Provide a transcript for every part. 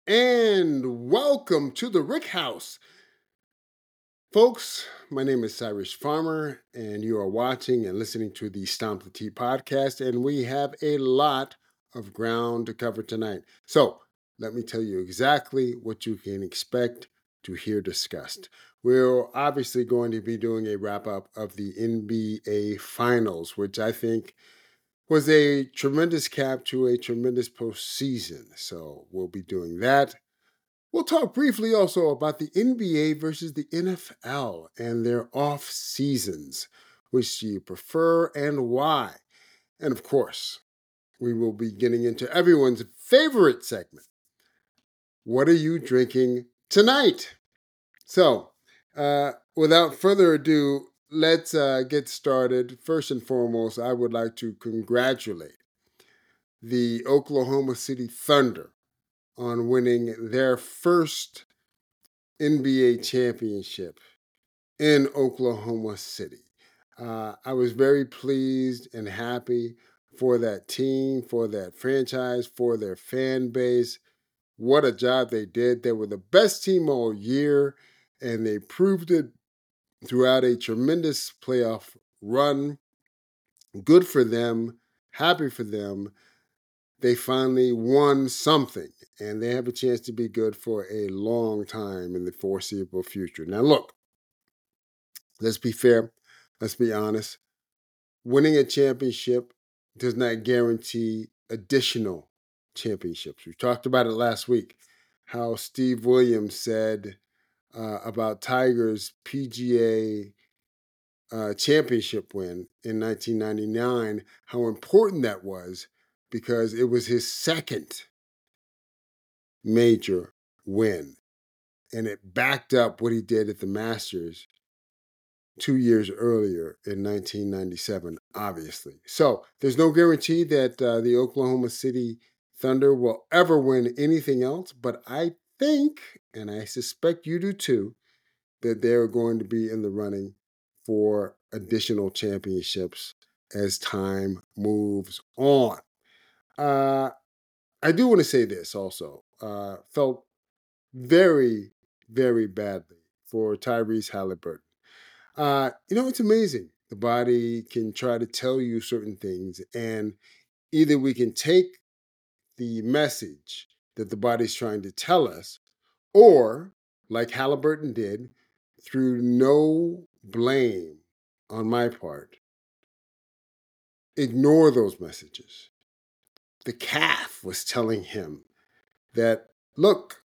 and welcome to the Rick House. Folks, my name is Cyrus Farmer, and you are watching and listening to the Stomp the Tea podcast, and we have a lot of ground to cover tonight. So, let me tell you exactly what you can expect to hear discussed. We're obviously going to be doing a wrap up of the NBA Finals, which I think was a tremendous cap to a tremendous postseason. So, we'll be doing that. We'll talk briefly also about the NBA versus the NFL and their off seasons. Which do you prefer and why? And of course, we will be getting into everyone's favorite segment. What are you drinking tonight? So, without further ado, let's get started. First and foremost, I would like to congratulate the Oklahoma City Thunder on winning their first NBA championship in Oklahoma City. I was very pleased and happy for that team, for that franchise, for their fan base. What a job they did. They were the best team all year, and they proved it throughout a tremendous playoff run. Good for them. Happy for them. They finally won something, and they have a chance to be good for a long time in the foreseeable future. Now, look, let's be fair. Let's be honest. Winning a championship does not guarantee additional championships. We talked about it last week, how Steve Williams said about Tiger's PGA championship win in 1999, how important that was because it was his second major win. And it backed up what he did at the Masters 2 years earlier in 1997, obviously. So there's no guarantee that the Oklahoma City Thunder will ever win anything else, but I think, and I suspect you do too, that they're going to be in the running for additional championships as time moves on. I do want to say this also. Felt very, very badly for Tyrese Halliburton. It's amazing. The body can try to tell you certain things, and either we can take the message that the body's trying to tell us, or, like Halliburton did, through no blame on my part, ignore those messages. The calf was telling him that, look,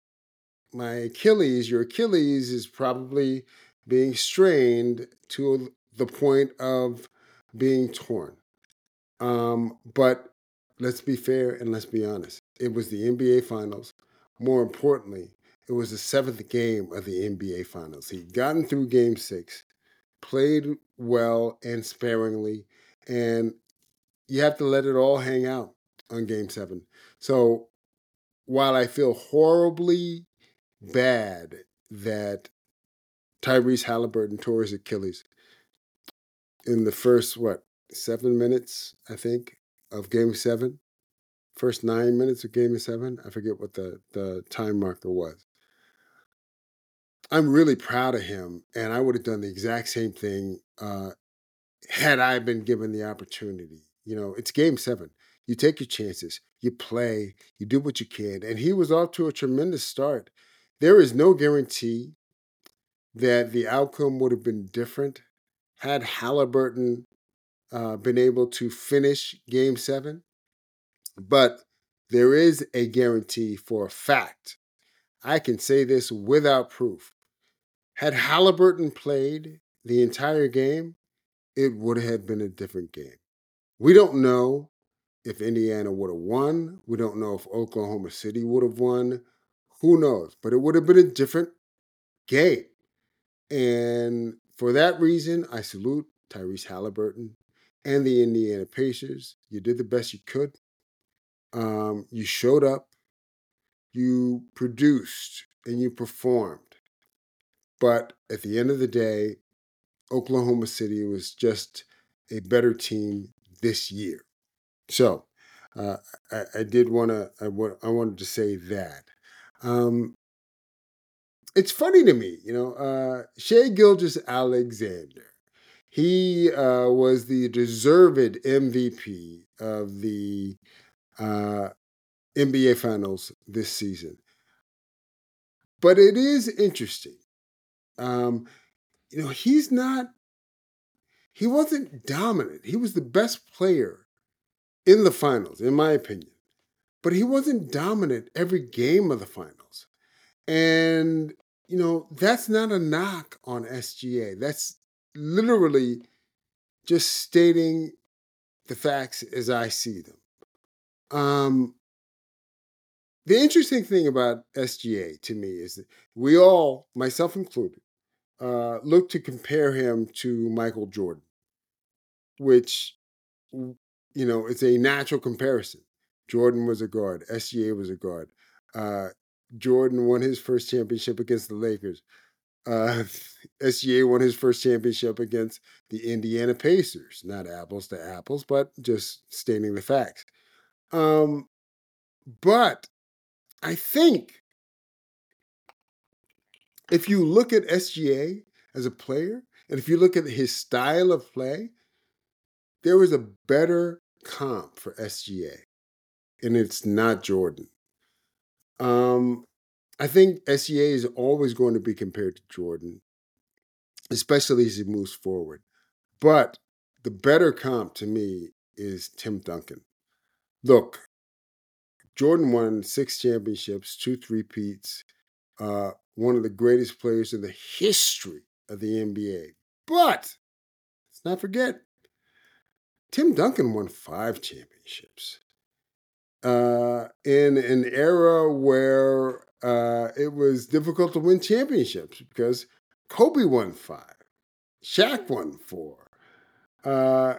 your Achilles is probably being strained to the point of being torn. But let's be fair and let's be honest. It was the NBA Finals. More importantly, it was the seventh game of the NBA Finals. He'd gotten through game six, played well and sparingly, and you have to let it all hang out on game seven. So while I feel horribly bad that Tyrese Halliburton tore his Achilles in the first, 7 minutes, I think, of game seven. First 9 minutes of game seven. I forget what the time marker was. I'm really proud of him, and I would have done the exact same thing had I been given the opportunity. It's game seven. You take your chances, you play, you do what you can. And he was off to a tremendous start. There is no guarantee that the outcome would have been different had Halliburton been able to finish game seven. But there is a guarantee for a fact. I can say this without proof. Had Halliburton played the entire game, it would have been a different game. We don't know if Indiana would have won. We don't know if Oklahoma City would have won. Who knows? But it would have been a different game. And for that reason, I salute Tyrese Halliburton and the Indiana Pacers. You did the best you could. You showed up, you produced, and you performed. But at the end of the day, Oklahoma City was just a better team this year. So I did want to. I wanted to say that. Um, it's funny to me, Shea Gilgis Alexander. He was the deserved MVP of the uh, NBA Finals this season. But it is interesting. Um, he wasn't dominant. He was the best player in the finals, in my opinion. But he wasn't dominant every game of the finals. And, that's not a knock on SGA. That's literally just stating the facts as I see them. The interesting thing about SGA to me is that we all, myself included, look to compare him to Michael Jordan, which, it's a natural comparison. Jordan was a guard, SGA was a guard. Uh, Jordan won his first championship against the Lakers. SGA won his first championship against the Indiana Pacers. Not apples to apples, but just stating the facts. But I think if you look at SGA as a player, and if you look at his style of play, there was a better comp for SGA, and it's not Jordan. I think SGA is always going to be compared to Jordan, especially as he moves forward. But the better comp to me is Tim Duncan. Look, Jordan won 6 championships, 2 three-peats, one of the greatest players in the history of the NBA. But let's not forget, Tim Duncan won 5 championships in an era where it was difficult to win championships because Kobe won 5, Shaq won 4. Uh,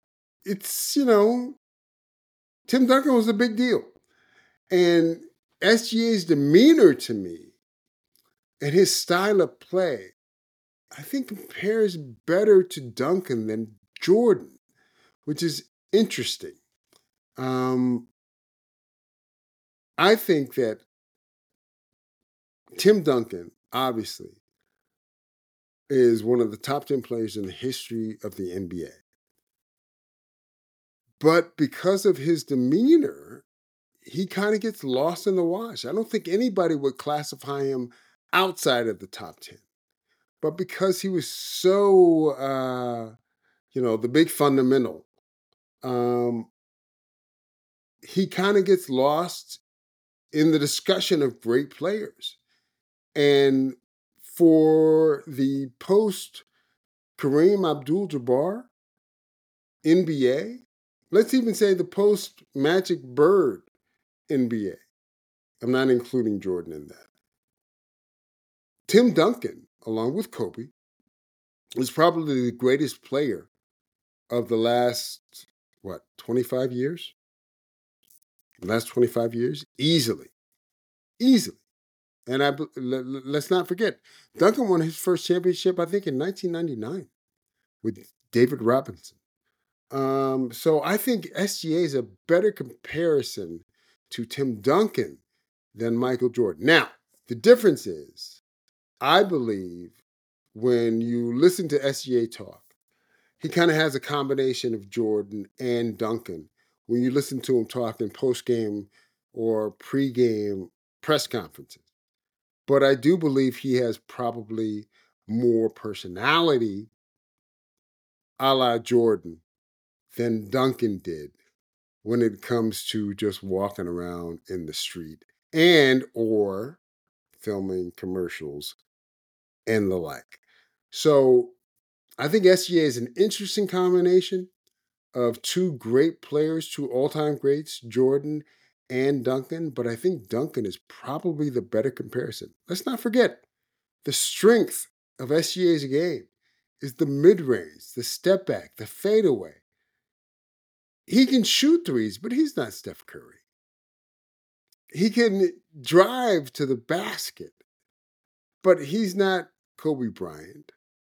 Tim Duncan was a big deal. And SGA's demeanor to me and his style of play, I think compares better to Duncan than Jordan, which is interesting. I think that Tim Duncan, obviously, is one of the top 10 players in the history of the NBA. But because of his demeanor, he kind of gets lost in the wash. I don't think anybody would classify him outside of the top 10. But because he was so, the big fundamental, he kind of gets lost in the discussion of great players. And for the post Kareem Abdul-Jabbar NBA, let's even say the post Magic Bird NBA, I'm not including Jordan in that. Tim Duncan, along with Kobe, is probably the greatest player of the last, 25 years? The last 25 years? Easily. And let's not forget, Duncan won his first championship, I think, in 1999 with David Robinson. So I think SGA is a better comparison to Tim Duncan than Michael Jordan. Now, the difference is, I believe when you listen to SGA talk, he kind of has a combination of Jordan and Duncan when you listen to him talk in post-game or pre-game press conferences. But I do believe he has probably more personality a la Jordan than Duncan did when it comes to just walking around in the street and or filming commercials and the like. So I think SGA is an interesting combination of 2 great players, 2 all-time greats, Jordan and Duncan, but I think Duncan is probably the better comparison. Let's not forget, the strength of SGA's game is the mid-range, the step back, the fadeaway. He can shoot threes, but he's not Steph Curry. He can drive to the basket, but he's not Kobe Bryant.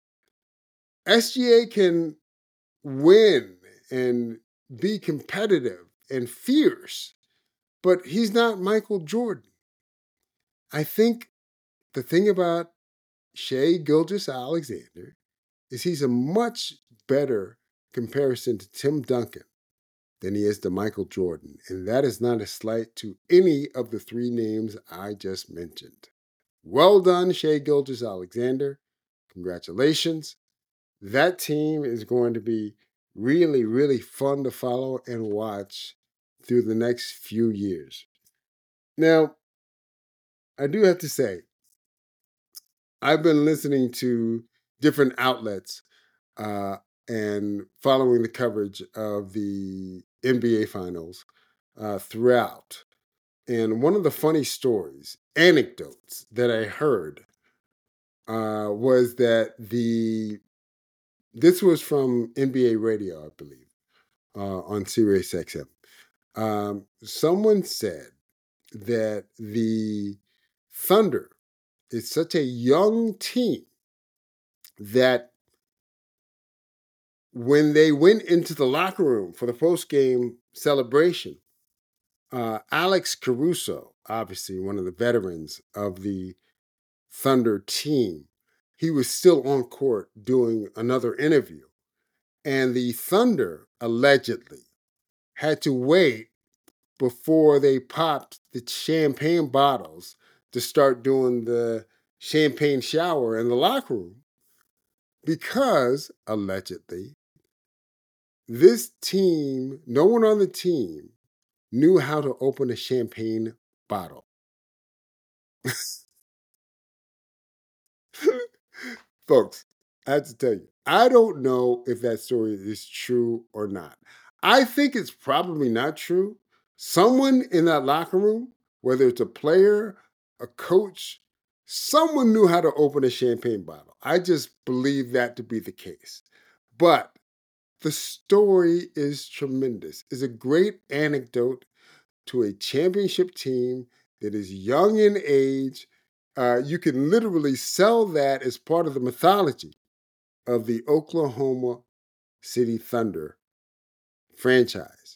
SGA can win and be competitive and fierce, but he's not Michael Jordan. I think the thing about Shea Gilgeous-Alexander is he's a much better comparison to Tim Duncan than he is to Michael Jordan. And that is not a slight to any of the three names I just mentioned. Well done, Shea Gilgeous-Alexander. Congratulations. That team is going to be really, really fun to follow and watch through the next few years. Now, I do have to say, I've been listening to different outlets uh, and following the coverage of the NBA Finals throughout. And one of the funny stories, anecdotes that I heard was that this was from NBA Radio, I believe, on Sirius XM. Someone said that the Thunder is such a young team that when they went into the locker room for the post-game celebration, Alex Caruso, obviously one of the veterans of the Thunder team, he was still on court doing another interview. And the Thunder allegedly had to wait before they popped the champagne bottles to start doing the champagne shower in the locker room because allegedly this team, no one on the team knew how to open a champagne bottle. Folks, I have to tell you, I don't know if that story is true or not. I think it's probably not true. Someone in that locker room, whether it's a player, a coach, someone knew how to open a champagne bottle. I just believe that to be the case. But the story is tremendous. It's a great anecdote to a championship team that is young in age. You can literally sell that as part of the mythology of the Oklahoma City Thunder franchise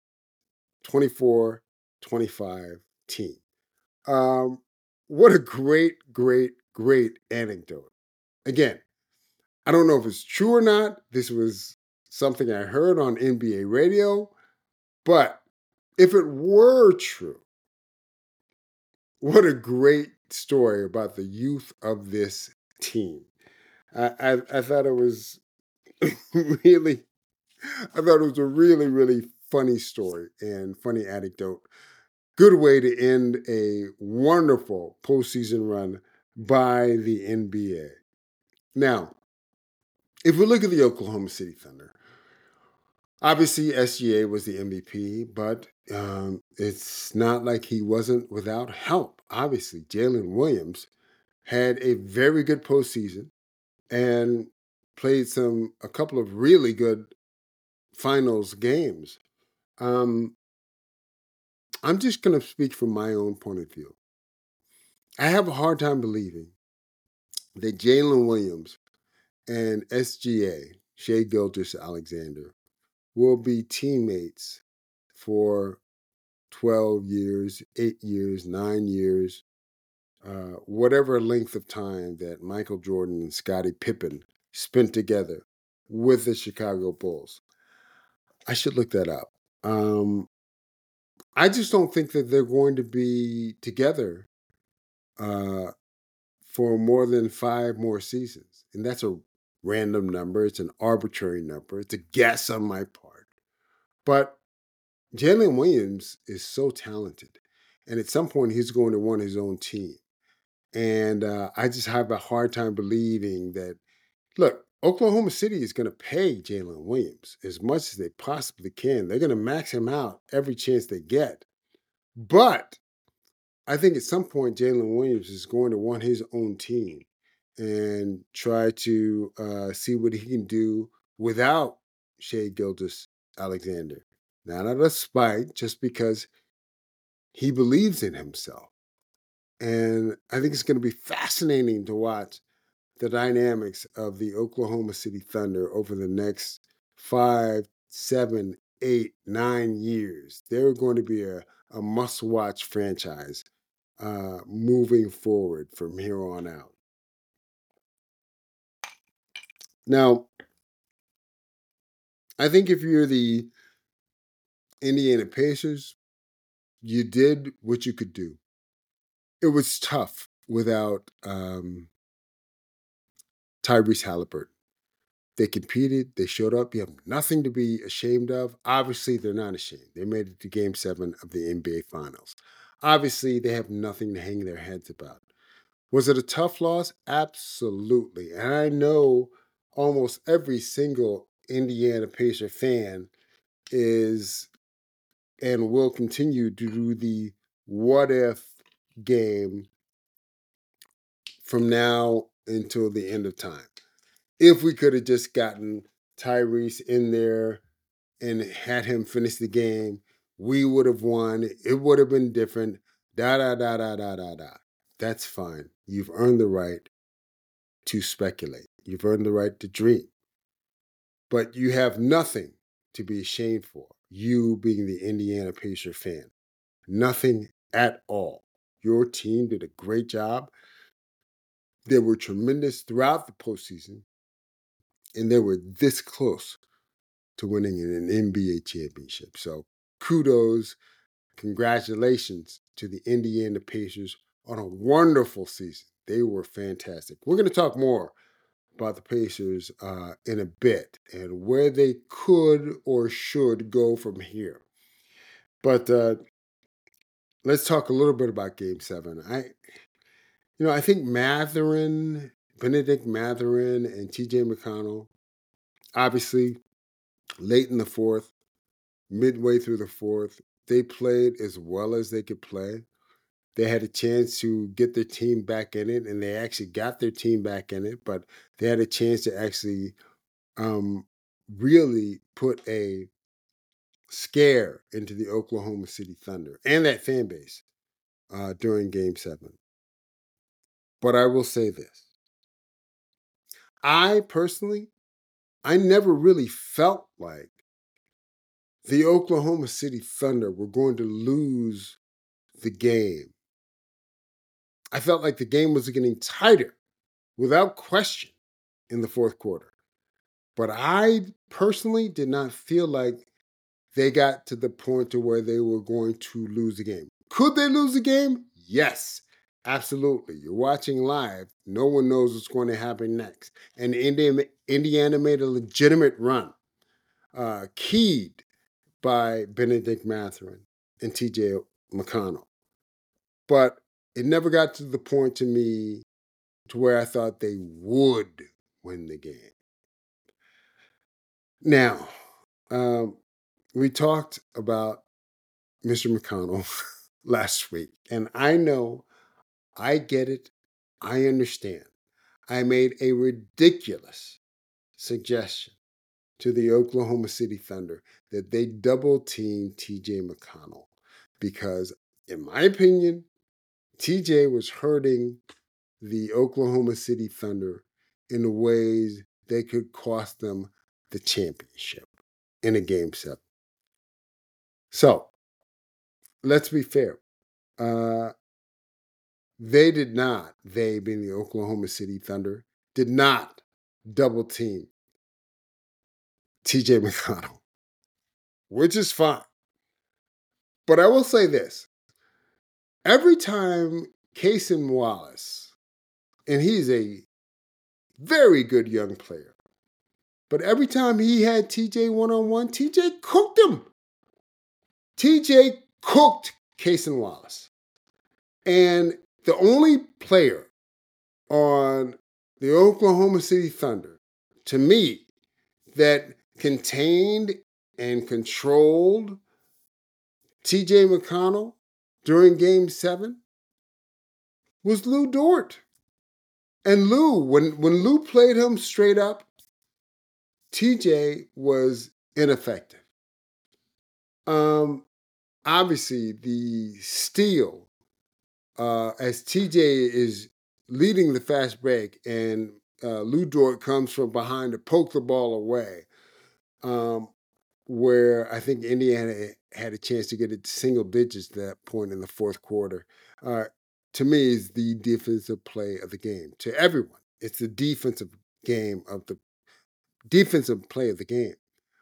24-25 team. What a great, great, great anecdote. Again, I don't know if it's true or not. This was something I heard on NBA radio, but if it were true, what a great story about the youth of this team. I thought it was really, I thought it was a really, really funny story and funny anecdote. Good way to end a wonderful postseason run by the NBA. Now, if we look at the Oklahoma City Thunder, obviously SGA was the MVP, but it's not like he wasn't without help. Obviously, Jalen Williams had a very good postseason and played a couple of really good finals games. Um, I'm just going to speak from my own point of view. I have a hard time believing that Jalen Williams and SGA, Shea Gilgeous-Alexander, will be teammates for 12 years, 8 years, 9 years, whatever length of time that Michael Jordan and Scottie Pippen spent together with the Chicago Bulls. I should look that up. I just don't think that they're going to be together uh, for more than 5 more seasons. And that's a random number. It's an arbitrary number. It's a guess on my part. But Jalen Williams is so talented. And at some point, he's going to want his own team. And I just have a hard time believing that, look, Oklahoma City is going to pay Jalen Williams as much as they possibly can. They're going to max him out every chance they get. But I think at some point, Jalen Williams is going to want his own team and try to see what he can do without Shea Gilgeous-Alexander. Not out of spite, just because he believes in himself. And I think it's going to be fascinating to watch the dynamics of the Oklahoma City Thunder over the next 5, 7, 8, 9 years. They're going to be a must-watch franchise moving forward from here on out. Now, I think if you're the Indiana Pacers, you did what you could do. It was tough without Tyrese Halliburton. They competed, they showed up. You have nothing to be ashamed of. Obviously, they're not ashamed. They made it to game 7 of the NBA Finals. Obviously, they have nothing to hang their heads about. Was it a tough loss? Absolutely. And I know almost every single Indiana Pacer fan is and will continue to do the what if game from now until the end of time. If we could have just gotten Tyrese in there and had him finish the game, we would have won. It would have been different. Da da da da da da da. That's fine. You've earned the right to speculate. You've earned the right to dream. But you have nothing to be ashamed for. You being the Indiana Pacer fan. Nothing at all. Your team did a great job. They were tremendous throughout the postseason, and they were this close to winning an NBA championship. So kudos, congratulations to the Indiana Pacers on a wonderful season. They were fantastic. We're going to talk more about the Pacers in a bit and where they could or should go from here. But let's talk a little bit about Game 7. I think Benedict Mathurin, and T.J. McConnell, obviously late in the fourth, midway through the fourth, they played as well as they could play. They had a chance to get their team back in it, and they actually got their team back in it, but they had a chance to actually really put a scare into the Oklahoma City Thunder and that fan base during Game 7. But I will say this. I never really felt like the Oklahoma City Thunder were going to lose the game. I felt like the game was getting tighter without question in the fourth quarter. But I personally did not feel like they got to the point to where they were going to lose the game. Could they lose the game? Yes, absolutely. You're watching live. No one knows what's going to happen next. And Indiana made a legitimate run, keyed by Benedict Mathurin and T.J. McConnell. But it never got to the point to me to where I thought they would win the game. Now, we talked about Mr. McConnell last week, and I know, I get it, I understand. I made a ridiculous suggestion to the Oklahoma City Thunder that they double team TJ McConnell because, in my opinion, TJ was hurting the Oklahoma City Thunder in ways that could cost them the championship in a game 7. So, let's be fair. They being the Oklahoma City Thunder, did not double team TJ McConnell, which is fine. But I will say this. Every time Cason Wallace, and he's a very good young player, but every time he had TJ one-on-one, TJ cooked him. TJ cooked Cason Wallace. And the only player on the Oklahoma City Thunder, to me, that contained and controlled TJ McConnell during Game 7 was Lou Dort. And Lou, when Lou played him straight up, TJ was ineffective. Obviously, the steal, as TJ is leading the fast break and Lou Dort comes from behind to poke the ball away, where I think Indiana had a chance to get it to single digits at that point in the fourth quarter. to me, is the defensive play of the game. To everyone, it's the defensive play of the game.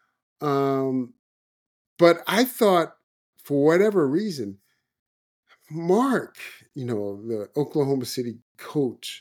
But I thought, for whatever reason, Mark, the Oklahoma City coach,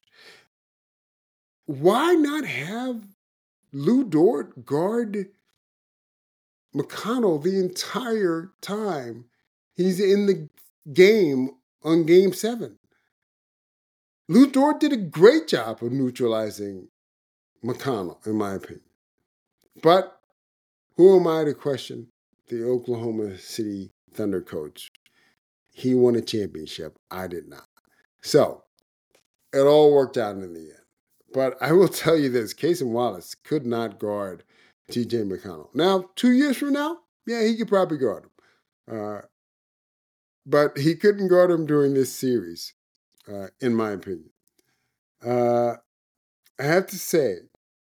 why not have Lou Dort guard McConnell the entire time he's in the game on game 7? Lou Dort did a great job of neutralizing McConnell, in my opinion. But who am I to question the Oklahoma City Thunder coach? He won a championship. I did not. So it all worked out in the end. But I will tell you this, Cason Wallace could not guard TJ McConnell. Now, 2 years from now, yeah, he could probably guard him. But he couldn't guard him during this series, in my opinion. I have to say,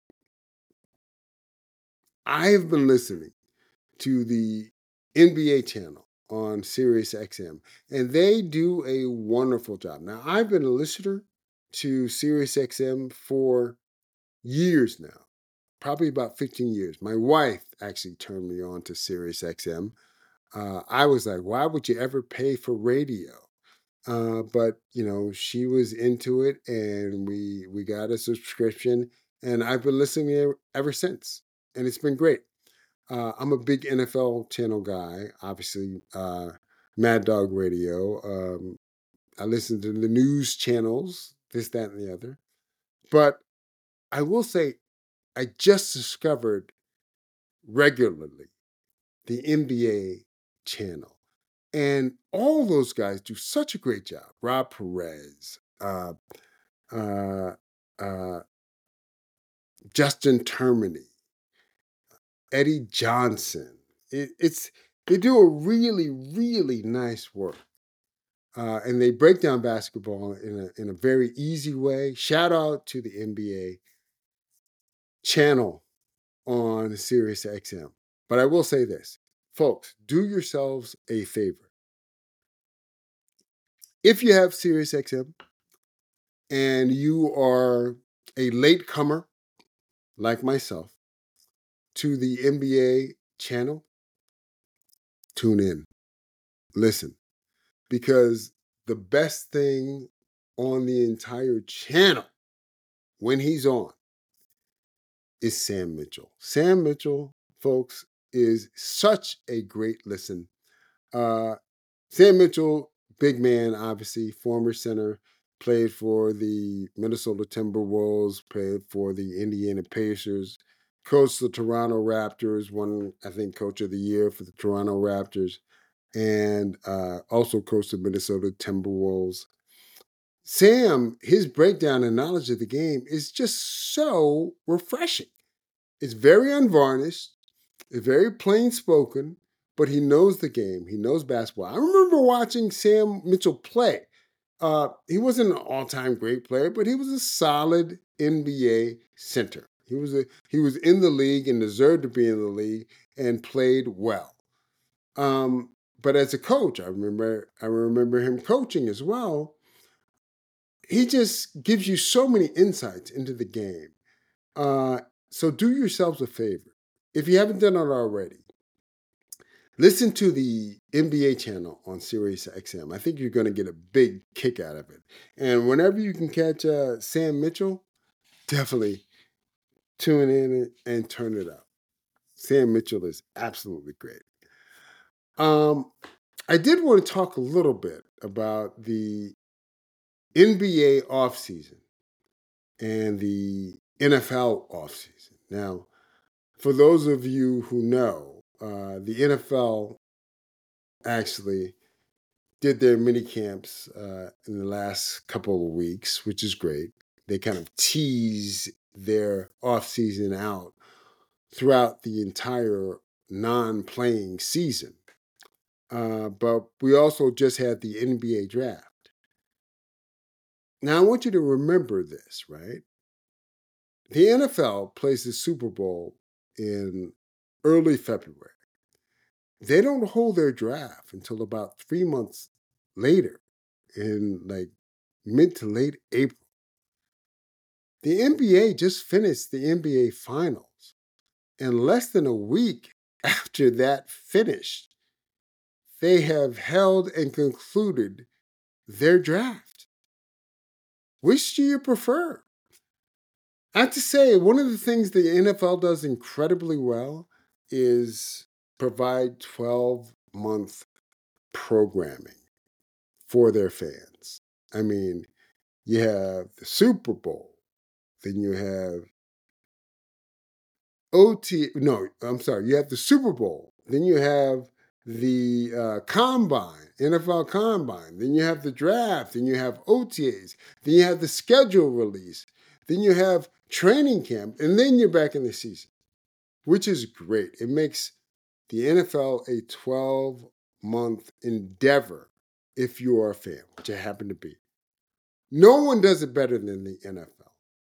I have been listening to the NBA channel on Sirius XM, and they do a wonderful job. Now, I've been a listener to Sirius XM for years now, probably about 15 years. My wife actually turned me on to Sirius XM. I was like, why would you ever pay for radio? But she was into it, and we got a subscription, and I've been listening ever since, and it's been great. I'm a big NFL channel guy, obviously. Mad Dog Radio. I listen to the news channels, this, that, and the other. But I will say, I just discovered regularly the NBA channel. And all those guys do such a great job. Rob Perez, uh, uh, Justin Termini, Eddie Johnson. They do a really, really nice work. And they break down basketball in a very easy way. Shout out to the NBA channel on Sirius XM. But I will say this, folks, do yourselves a favor. If you have Sirius XM and you are a late comer like myself to the NBA channel, tune in, listen, because the best thing on the entire channel when he's on is Sam Mitchell. Sam Mitchell, folks, is such a great listen. Sam Mitchell, big man, obviously, former center, played for the Minnesota Timberwolves, played for the Indiana Pacers, coached the Toronto Raptors, won, I think, Coach of the Year for the Toronto Raptors, and also coached the Minnesota Timberwolves. Sam, his breakdown and knowledge of the game is just so refreshing. It's very unvarnished, it's very plain spoken, but he knows the game. He knows basketball. I remember watching Sam Mitchell play. He wasn't an all-time great player, but he was a solid NBA center. He was in the league and deserved to be in the league and played well. But as a coach, I remember him coaching as well. He just gives you so many insights into the game. So do yourselves a favor. If you haven't done it already, listen to the NBA channel on Sirius XM. I think you're going to get a big kick out of it. And whenever you can catch Sam Mitchell, definitely tune in and turn it up. Sam Mitchell is absolutely great. I did want to talk a little bit about the NBA offseason and the NFL offseason. Now, for those of you who know, the NFL actually did their mini camps in the last couple of weeks, which is great. They kind of tease their offseason out throughout the entire non-playing season. But we also just had the NBA draft. Now, I want you to remember this, right? The NFL plays the Super Bowl in early February. They don't hold their draft until about 3 months later, in like mid to late April. The NBA just finished the NBA Finals, and less than a week after that finished, they have held and concluded their draft. Which do you prefer? I have to say, one of the things the NFL does incredibly well is provide 12-month programming for their fans. I mean, you have the Super Bowl, then you have you have the Super Bowl, then you have the combine, NFL combine, then you have the draft, then you have OTAs, then you have the schedule release, then you have training camp, and then you're back in the season, which is great. It makes the NFL a 12-month endeavor if you are a fan, which I happen to be. No one does it better than the NFL.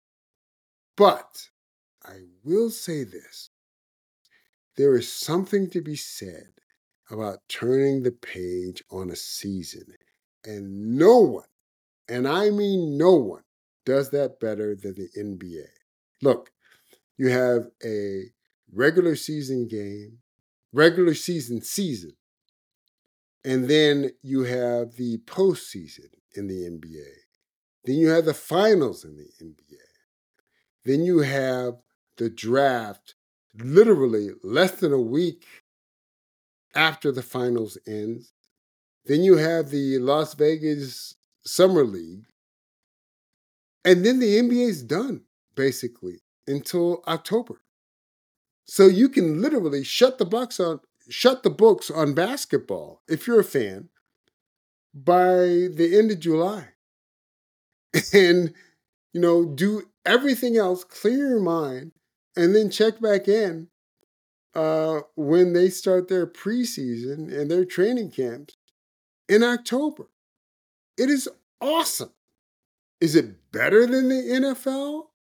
But I will say this. There is something to be said about turning the page on a season. And no one, and I mean no one, does that better than the NBA. Look, you have a regular season game, regular season, and then you have the postseason in the NBA. Then you have the finals in the NBA. Then you have the draft literally less than a week after the finals ends. Then you have the Las Vegas Summer League. And then the NBA is done, basically, until October. So you can literally shut the books on basketball, if you're a fan, by the end of July. And, do everything else, clear your mind, and then check back in when they start their preseason and their training camps in October. It is awesome. Is it better than the NFL?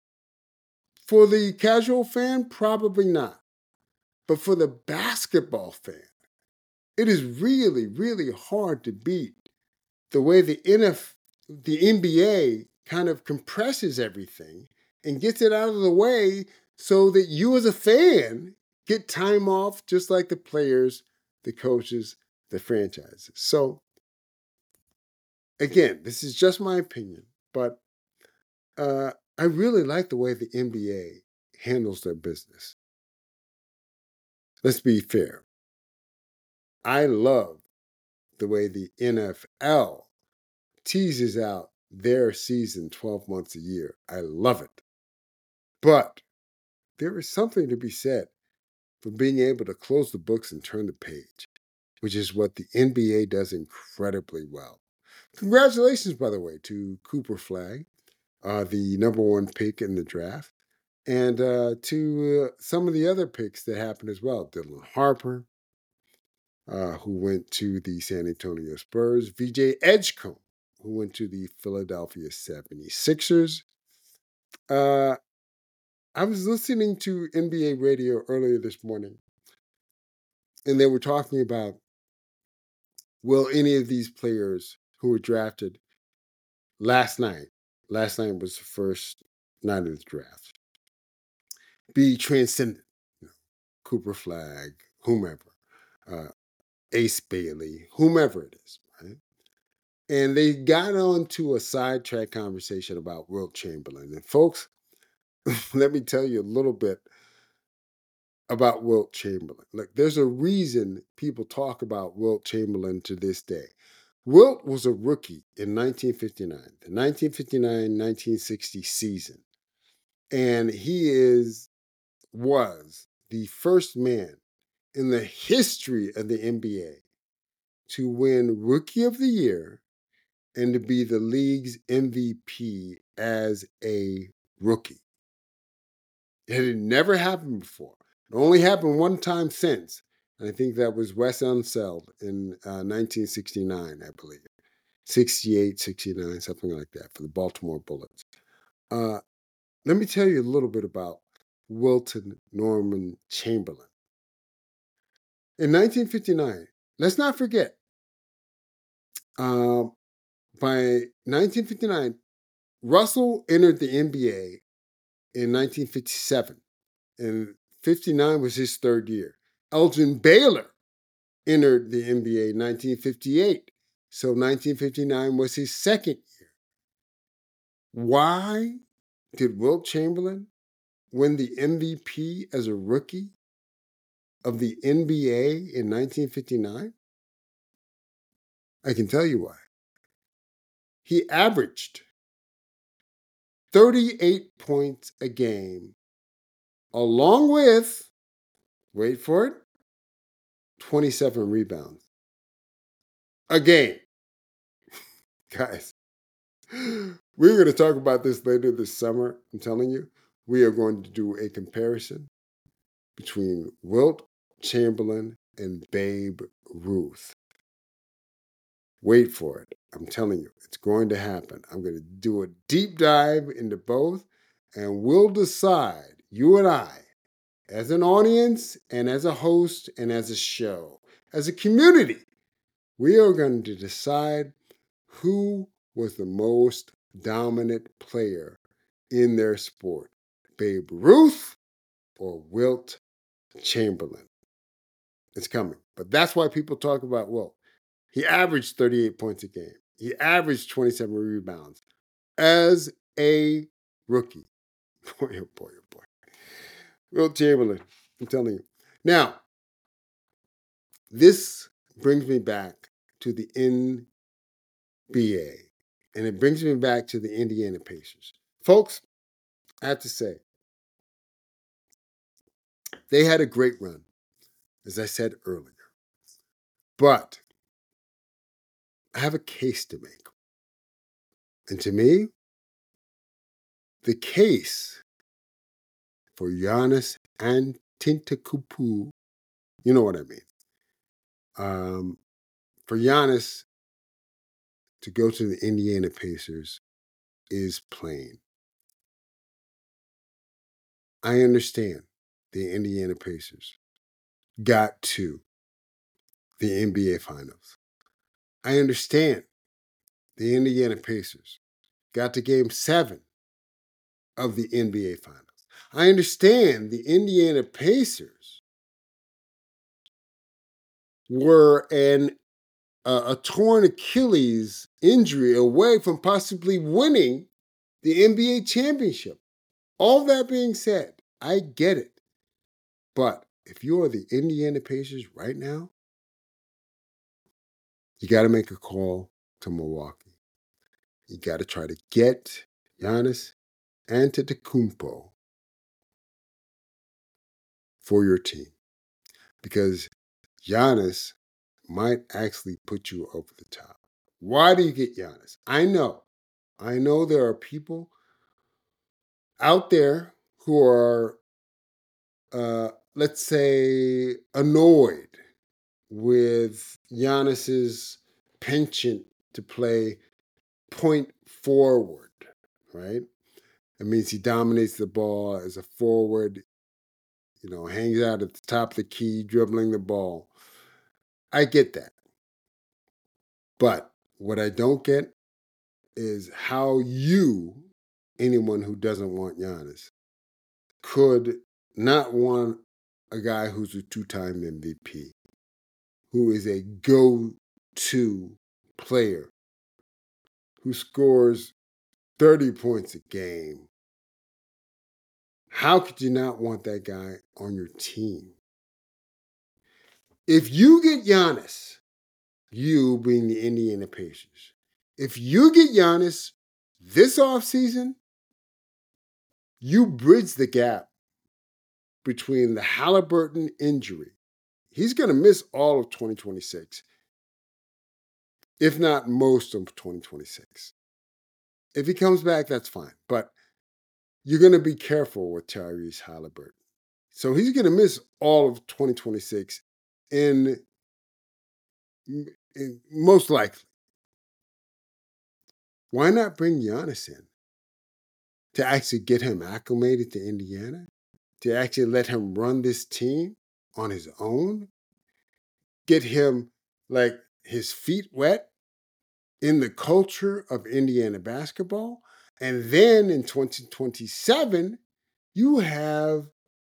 For the casual fan, probably not. But for the basketball fan, it is really, really hard to beat the way the NBA kind of compresses everything and gets it out of the way so that you as a fan get time off just like the players, the coaches, the franchises. So, again, this is just my opinion, but I really like the way the NBA handles their business. Let's be fair. I love the way the NFL teases out their season 12 months a year. I love it. But there is something to be said for being able to close the books and turn the page, which is what the NBA does incredibly well. Congratulations, by the way, to Cooper Flag, the number one pick in the draft, and to some of the other picks that happened as well. Dylan Harper, who went to the San Antonio Spurs, VJ Edgecombe, who went to the Philadelphia 76ers. I was listening to NBA radio earlier this morning, and they were talking about, will any of these players who were drafted last night was the first night of the draft, be transcendent? Cooper Flag, whomever, uh, Ace Bailey, whomever it is, right? And they got on to a sidetrack conversation about Wilt Chamberlain. And folks, let me tell you a little bit about Wilt Chamberlain. Look, there's a reason people talk about Wilt Chamberlain to this day. Wilt was a rookie in 1959, the 1959-1960 season. And he was the first man in the history of the NBA to win Rookie of the Year and to be the league's MVP as a rookie. It had never happened before. It only happened one time since. And I think that was Wes Unseld in 1969, I believe. 68, 69, something like that, for the Baltimore Bullets. Let me tell you a little bit about Wilton Norman Chamberlain. In 1959, let's not forget, by 1959, Russell entered the NBA in 1957, and 59 was his third year. Elgin Baylor entered the NBA in 1958, so 1959 was his second year. Why did Wilt Chamberlain win the MVP as a rookie of the NBA in 1959? I can tell you why. He averaged 38 points a game, along with, wait for it, 27 rebounds a game. Guys, we're going to talk about this later this summer. I'm telling you, we are going to do a comparison between Wilt Chamberlain and Babe Ruth. Wait for it. I'm telling you, it's going to happen. I'm going to do a deep dive into both, and we'll decide, you and I, as an audience and as a host and as a show, as a community, we are going to decide who was the most dominant player in their sport, Babe Ruth or Wilt Chamberlain. It's coming. But that's why people talk about Wilt. He averaged 38 points a game. He averaged 27 rebounds as a rookie. Boy, oh boy, oh boy. Wilt Chamberlain, I'm telling you. Now, this brings me back to the NBA, and it brings me back to the Indiana Pacers. Folks, I have to say, they had a great run, as I said earlier. But I have a case to make. And to me, the case for Giannis Antetokounmpo, you know what I mean. For Giannis to go to the Indiana Pacers is plain. I understand the Indiana Pacers got to the NBA Finals. I understand the Indiana Pacers got to Game 7 of the NBA Finals. I understand the Indiana Pacers were a torn Achilles injury away from possibly winning the NBA championship. All that being said, I get it. But if you are the Indiana Pacers right now, you got to make a call to Milwaukee. You got to try to get Giannis Antetokounmpo for your team, because Giannis might actually put you over the top. Why do you get Giannis? I know there are people out there who are, let's say, annoyed with Giannis's penchant to play point forward, right? It means he dominates the ball as a forward, hangs out at the top of the key, dribbling the ball. I get that. But what I don't get is how anyone who doesn't want Giannis, could not want a guy who's a two-time MVP, who is a go-to player, who scores 30 points a game. How could you not want that guy on your team? If you get Giannis, you being the Indiana Pacers, if you get Giannis this offseason, you bridge the gap between the Halliburton injury. He's going to miss all of 2026, if not most of 2026. If he comes back, that's fine. But you're going to be careful with Tyrese Halliburton. So he's going to miss all of 2026 in most likely. Why not bring Giannis in to actually get him acclimated to Indiana? To actually let him run this team on his own? Get him, his feet wet in the culture of Indiana basketball. And then in 2027, you have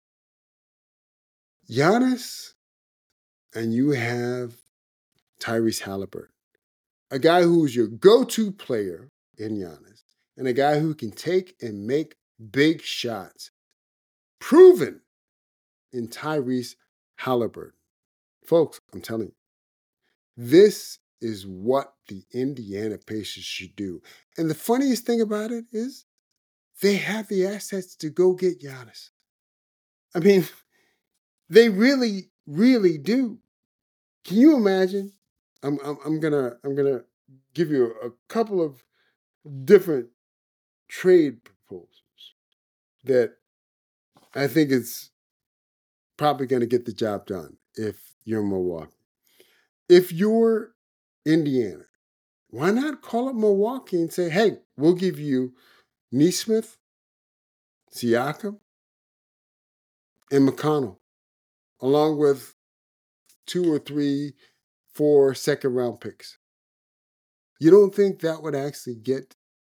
Giannis and you have Tyrese Halliburton, a guy who's your go-to player in Giannis, and a guy who can take and make big shots, proven in Tyrese Halliburton. Folks, I'm telling you, this is what the Indiana Pacers should do. And the funniest thing about it is they have the assets to go get Giannis. I mean, they really, really do. Can you imagine? I'm gonna give you a couple of different trade proposals that I think is probably going to get the job done if you're Milwaukee. If you're Indiana, why not call up Milwaukee and say, hey, we'll give you Nesmith, Siakam, and McConnell, along with 2 or 3, 4 second round picks. You don't think that would actually get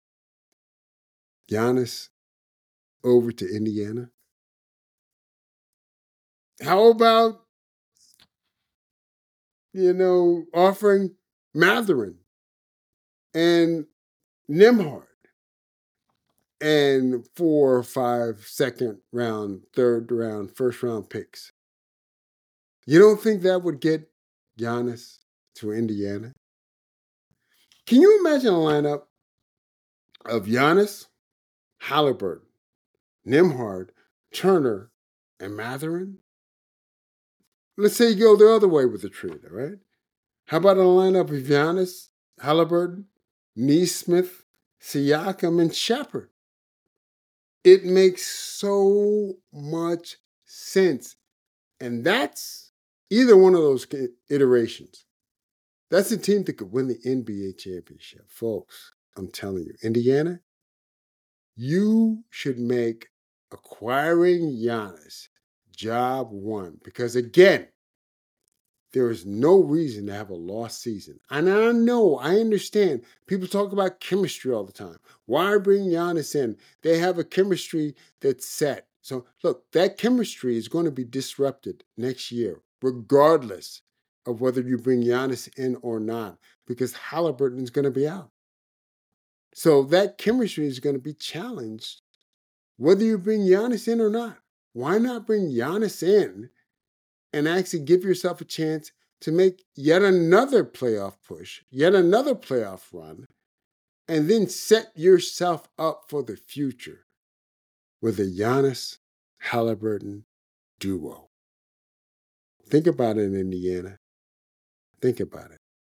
Giannis over to Indiana? How about, offering Matherin and Nimhard and 4 or 5 second round, third round, first round picks? You don't think that would get Giannis to Indiana? Can you imagine a lineup of Giannis, Halliburton, Nimhard, Turner, and Matherin? Let's say you go the other way with the trade, all right? How about a lineup of Giannis, Halliburton, Nesmith, Siakam, and Shepard? It makes so much sense. And that's either one of those iterations. That's a team that could win the NBA championship. Folks, I'm telling you, Indiana, you should make acquiring Giannis job one. Because again, there is no reason to have a lost season. And I understand. People talk about chemistry all the time. Why bring Giannis in? They have a chemistry that's set. So look, that chemistry is going to be disrupted next year, regardless of whether you bring Giannis in or not, because Halliburton is going to be out. So that chemistry is going to be challenged, whether you bring Giannis in or not. Why not bring Giannis in and actually give yourself a chance to make yet another playoff push, yet another playoff run, and then set yourself up for the future with a Giannis Halliburton duo? Think about it, Indiana. Think about it.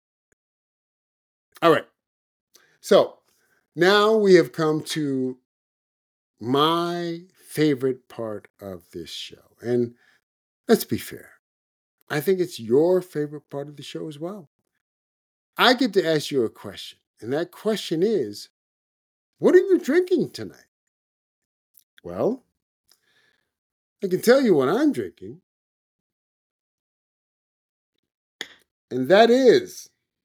All right. So now we have come to my favorite part of this show. And let's be fair, I think it's your favorite part of the show as well. I get to ask you a question, and that question is, what are you drinking tonight? Well, I can tell you what I'm drinking, and that is,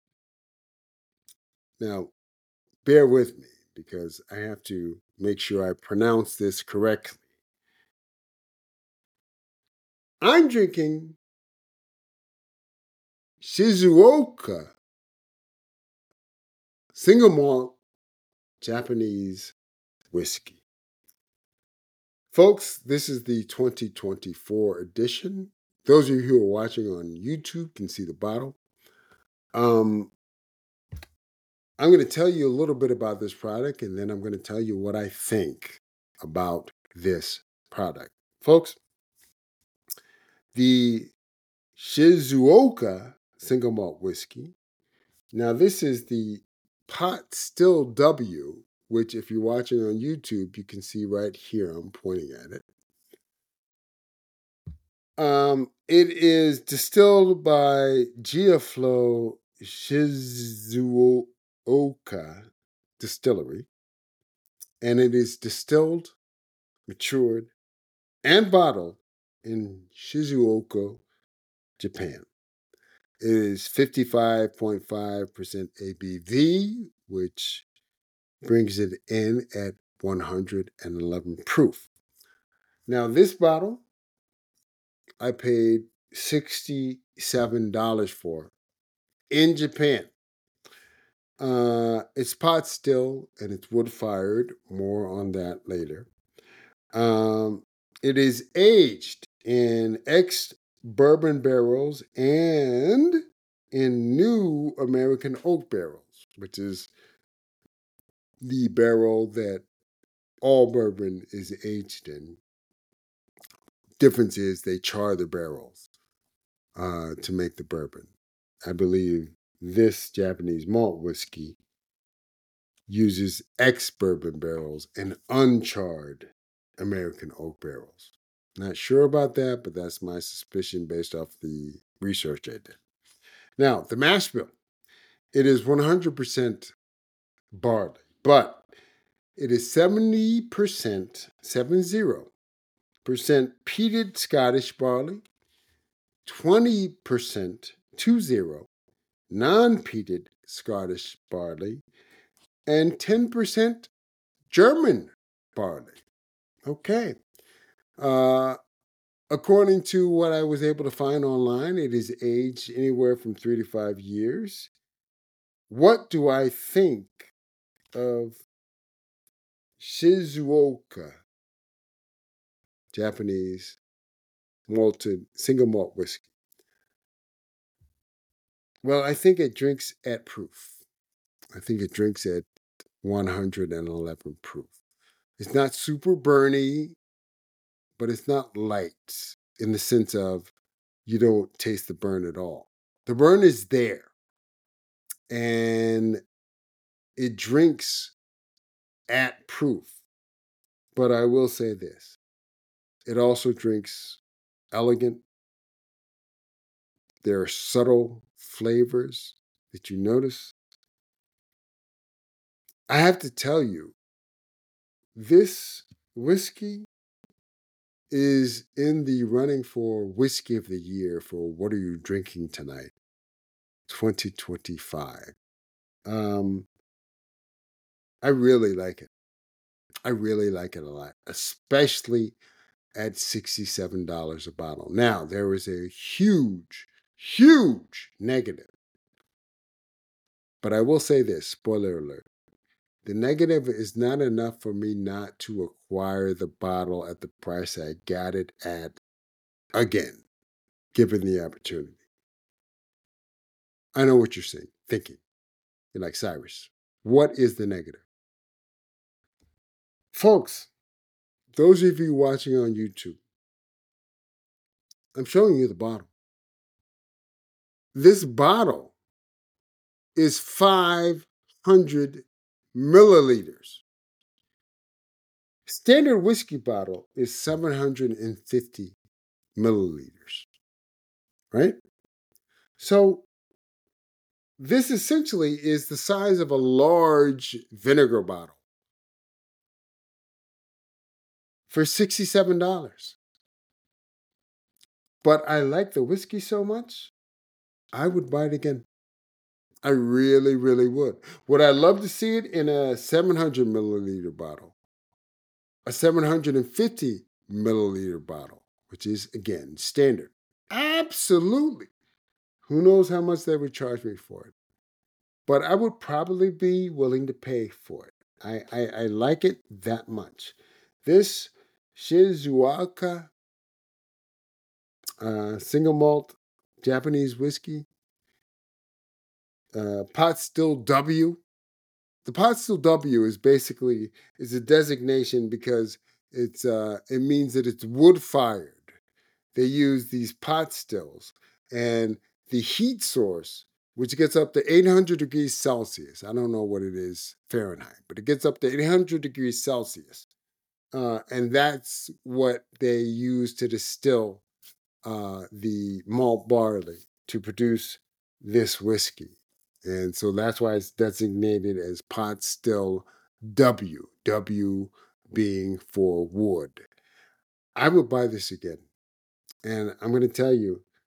now, bear with me because I have to make sure I pronounce this correctly. I'm drinking Shizuoka single malt Japanese whiskey. Folks, this is the 2024 edition. Those of you who are watching on YouTube can see the bottle. I'm going to tell you a little bit about this product, and then I'm going to tell you what I think about this product. Folks, the Shizuoka single malt whiskey. Now, this is the Pot Still W, which if you're watching on YouTube, you can see right here. I'm pointing at it. It is distilled by Giaflow Shizuoka Distillery, and it is distilled, matured, and bottled in Shizuoka, Japan. It is 55.5% ABV, which brings it in at 111 proof. Now, this bottle I paid $67 for in Japan. It's pot still and it's wood fired. More on that later. It is aged in ex bourbon barrels and in new American oak barrels, which is the barrel that all bourbon is aged in. Difference is they char the barrels to make the bourbon. I believe this Japanese malt whiskey uses ex bourbon barrels and uncharred American oak barrels. Not sure about that, but that's my suspicion based off the research I did. Now, the mash bill. It is 100% barley, but it is 70%, 70% peated Scottish barley, 20%, 20, non-peated Scottish barley, and 10% German barley. Okay. According to what I was able to find online, it is aged anywhere from 3 to 5 years. What do I think of Shizuoka, Japanese malted single malt whiskey? Well, I think it drinks at proof. I think it drinks at 111 proof. It's not super burny, but it's not light in the sense of you don't taste the burn at all. The burn is there and it drinks at proof. But I will say this, it also drinks elegant. There are subtle flavors that you notice. I have to tell you, this whiskey is in the running for Whiskey of the Year for What Are You Drinking Tonight 2025. I really like it. I really like it a lot, especially at $67 a bottle. Now, there is a huge, huge negative. But I will say this, spoiler alert. The negative is not enough for me not to acquire the bottle at the price I got it at again, given the opportunity. I know what you're saying, thinking. You're like, Cyrus, what is the negative? Folks, those of you watching on YouTube, I'm showing you the bottle. This bottle is 500 milliliters. Standard whiskey bottle is 750 milliliters, right? So this essentially is the size of a large vinegar bottle for $67. But I like the whiskey so much, I would buy it again. I really, really would. Would I love to see it in a 700 milliliter bottle? A 750 milliliter bottle, which is, again, standard. Absolutely. Who knows how much they would charge me for it? But I would probably be willing to pay for it. I like it that much. This Shizuoka single malt Japanese whiskey, pot still W. The pot still W is basically is a designation because it means that it's wood fired. They use these pot stills and the heat source, which gets up to 800 degrees Celsius. I don't know what it is Fahrenheit, but it gets up to 800 degrees Celsius. And that's what they use to distill the malt barley to produce this whiskey. And so that's why it's designated as pot still W, W being for wood. I would buy this again. And I'm going to tell you,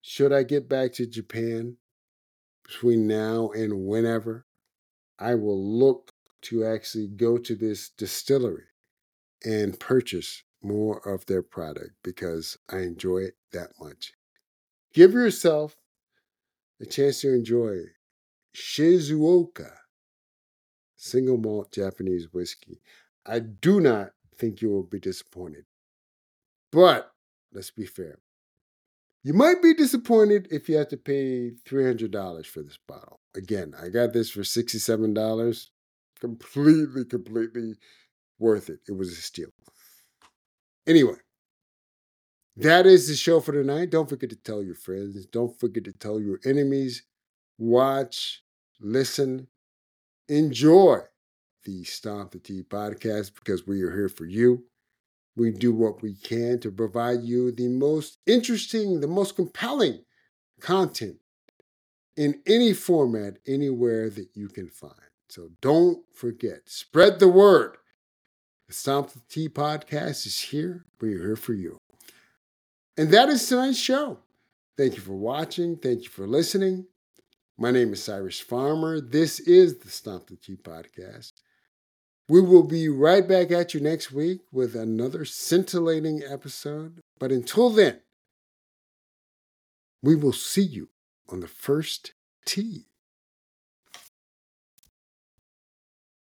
Should I get back to Japan between now and whenever, I will look to actually go to this distillery and purchase more of their product because I enjoy it that much. Give yourself a chance to enjoy Shizuoka single malt Japanese whiskey. I do not think you will be disappointed. But let's be fair. You might be disappointed if you have to pay $300 for this bottle. Again, I got this for $67. Completely worth it. It was a steal. Anyway, that is the show for tonight. Don't forget to tell your friends. Don't forget to tell your enemies. Watch, listen, enjoy the Stomp the Tea podcast because we are here for you. We do what we can to provide you the most interesting, the most compelling content in any format, anywhere that you can find. So don't forget, spread the word. The Stomp the Tea podcast is here. We are here for you. And that is tonight's show. Thank you for watching. Thank you for listening. My name is Cyrus Farmer. This is the Stomp the Tea podcast. We will be right back at you next week with another scintillating episode. But until then, we will see you on the first tee.